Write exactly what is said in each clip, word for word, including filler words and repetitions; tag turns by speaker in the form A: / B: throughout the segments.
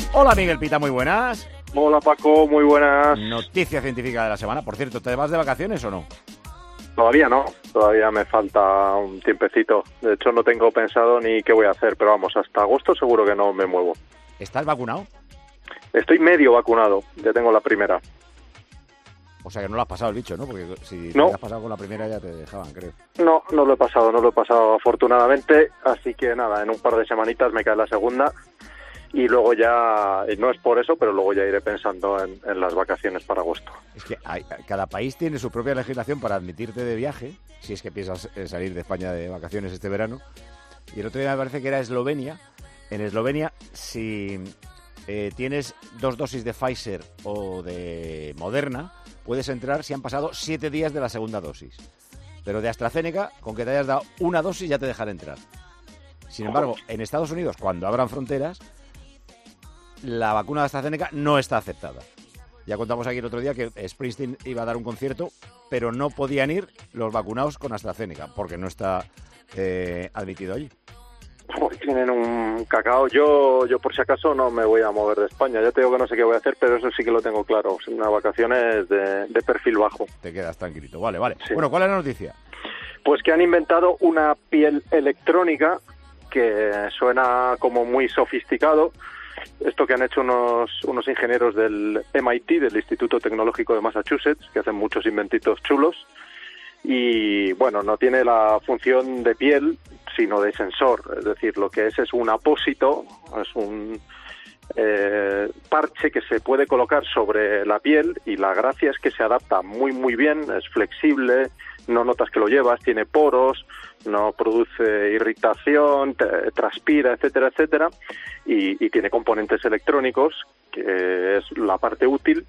A: Hola Miguel Pita, muy buenas.
B: Hola Paco, muy buenas.
A: Noticia científica de la semana. Por cierto, ¿te vas de vacaciones o no?
B: Todavía no, todavía me falta un tiempecito. De hecho no tengo pensado ni qué voy a hacer, pero vamos, hasta agosto seguro que no me muevo.
A: ¿Estás vacunado?
B: Estoy medio vacunado, ya tengo la primera.
A: O sea que no lo has pasado el bicho, ¿no? Porque si
B: no.
A: lo has pasado con la primera ya te dejaban, creo.
B: No, no lo he pasado, no lo he pasado afortunadamente, así que nada, en un par de semanitas me cae la segunda y luego ya, no es por eso, pero luego ya iré pensando en, en las vacaciones para agosto.
A: Es que hay, cada país tiene su propia legislación para admitirte de viaje, si es que piensas salir de España de vacaciones este verano. Y el otro día me parece que era Eslovenia. En Eslovenia, si eh, tienes dos dosis de Pfizer o de Moderna, puedes entrar si han pasado siete días de la segunda dosis. Pero de AstraZeneca, con que te hayas dado una dosis, ya te dejan entrar. Sin embargo, en Estados Unidos, cuando abran fronteras, la vacuna de AstraZeneca no está aceptada. Ya contamos aquí el otro día que Springsteen iba a dar un concierto, pero no podían ir los vacunados con AstraZeneca, porque no está eh, admitido allí.
B: Tienen un cacao. Yo, yo por si acaso no me voy a mover de España. Ya te digo que no sé qué voy a hacer, pero eso sí que lo tengo claro. Unas vacaciones de, de perfil bajo.
A: Te quedas tranquilito. Vale, vale.
B: Sí.
A: Bueno, ¿cuál es la noticia?
B: Pues que han inventado una piel electrónica que suena como muy sofisticado. Esto que han hecho unos, unos ingenieros del M I T, del Instituto Tecnológico de Massachusetts, que hacen muchos inventitos chulos. Y bueno, no tiene la función de piel, sino de sensor. Es decir, lo que es es un apósito, es un eh, parche que se puede colocar sobre la piel y la gracia es que se adapta muy muy bien, es flexible, no notas que lo llevas, tiene poros, no produce irritación, te, transpira, etcétera, etcétera, y, y tiene componentes electrónicos, que es la parte útil.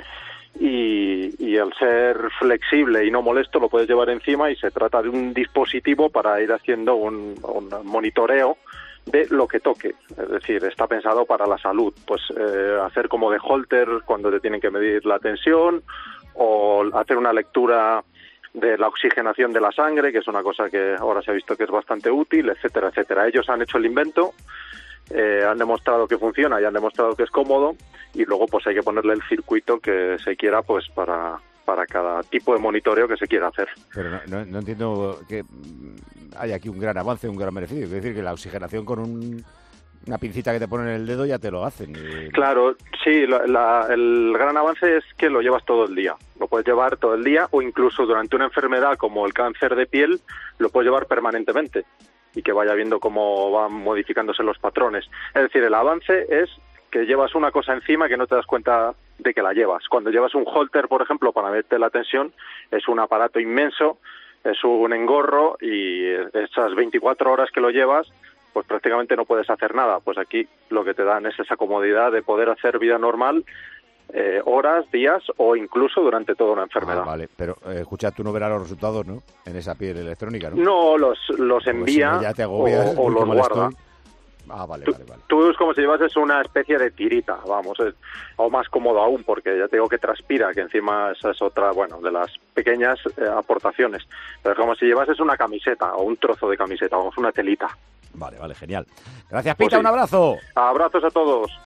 B: Y, y al ser flexible y no molesto lo puedes llevar encima y se trata de un dispositivo para ir haciendo un, un monitoreo de lo que toque, es decir, está pensado para la salud, pues eh, hacer como de holter cuando te tienen que medir la tensión o hacer una lectura de la oxigenación de la sangre, que es una cosa que ahora se ha visto que es bastante útil, etcétera, etcétera. Ellos han hecho el invento, eh, han demostrado que funciona y han demostrado que es cómodo y luego pues hay que ponerle el circuito que se quiera pues para para cada tipo de monitoreo que se quiera hacer.
A: Pero no, no, no entiendo que hay aquí un gran avance, un gran beneficio. Es decir, que la oxigenación con un, una pincita que te ponen en el dedo ya te lo hacen.
B: Claro, sí, la, la, el gran avance es que lo llevas todo el día. Lo puedes llevar todo el día o incluso durante una enfermedad como el cáncer de piel lo puedes llevar permanentemente y que vaya viendo cómo van modificándose los patrones. Es decir, el avance es que llevas una cosa encima que no te das cuenta de que la llevas. Cuando llevas un holter, por ejemplo, para verte la tensión, es un aparato inmenso, es un engorro y esas veinticuatro horas que lo llevas, pues prácticamente no puedes hacer nada. Pues aquí lo que te dan es esa comodidad de poder hacer vida normal eh, horas, días o incluso durante toda una enfermedad.
A: Ah, vale, pero eh, escucha, tú no verás los resultados, ¿no? En esa piel electrónica, ¿no?
B: No, los, los envía
A: si no, ya te agobias,
B: o, o los guarda.
A: Estoy. Ah, vale,
B: tú,
A: vale, vale.
B: Tú es como si llevases una especie de tirita, vamos, es, o más cómodo aún, porque ya te digo que transpira, que encima esa es otra, bueno, de las pequeñas eh, aportaciones. Pero es como si llevases una camiseta, o un trozo de camiseta, o una telita.
A: Vale, vale, genial. Gracias, Pita,
B: Pues sí.
A: Un abrazo.
B: Abrazos a todos.